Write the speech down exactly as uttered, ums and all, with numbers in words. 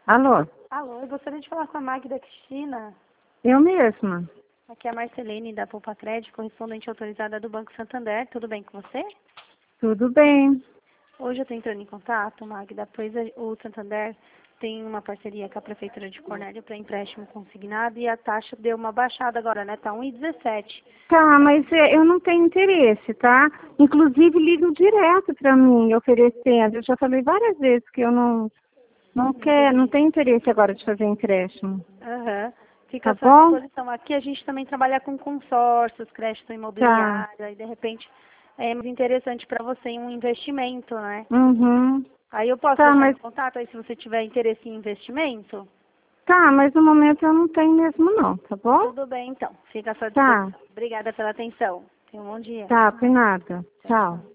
Alô? Alô, eu gostaria de falar com a Magda Cristina. Eu mesma. Aqui é a Marcelene, da Poupa Crédito, correspondente autorizada do Banco Santander. Tudo bem com você? Tudo bem. Hoje eu estou entrando em contato, Magda, pois o Santander tem uma parceria com a Prefeitura de Cornélio para empréstimo consignado e a taxa deu uma baixada agora, né? Tá um e dezessete. Tá, mas é, eu não tenho interesse, tá? Inclusive ligam direto para mim oferecendo. Eu já falei várias vezes que eu não, não quero, não tenho interesse agora de fazer empréstimo. Aham. Fica à Tá sua bom? disposição. Aqui a gente também trabalha com consórcios, crédito Tá. imobiliário, e de repente é mais interessante para você em um investimento, né? Uhum. Aí eu posso Tá, deixar mas meu contato aí se você tiver interesse em investimento? tá, mas no momento eu não tenho mesmo não, tá bom? Tudo bem, então. Fica à sua Tá. disposição. Obrigada pela atenção. Tenha um bom dia. Tá, por nada. Tchau, tchau. Tchau.